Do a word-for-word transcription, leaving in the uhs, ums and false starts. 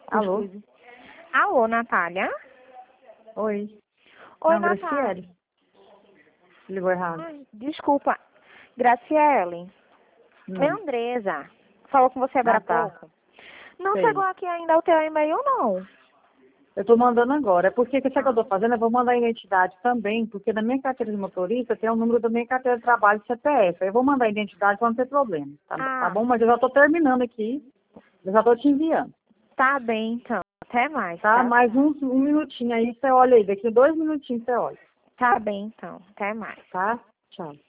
Alô? Alô, Natália? Oi. Oi, Não, Natália. Graciele. Ligou errado. Ai, desculpa. Graciele. Hum. É Andresa. Falou com você agora Ah, há tá. pouco. Não Sei. chegou aqui ainda o teu e-mail, não. Eu tô mandando agora. É porque o que, que eu tô fazendo? Eu vou mandar a identidade também, porque na minha carteira de motorista tem o número da minha carteira de trabalho de C P F. Eu vou mandar a identidade para não ter problema. Tá, tá Ah, bom? Mas eu já tô terminando aqui. Eu já tô te enviando. tá bem, então. Até mais, Tá? tá? Mais um, um minutinho aí, você olha aí. Daqui dois minutinhos você olha. Tá bem, então. Até mais. Tá? Tchau.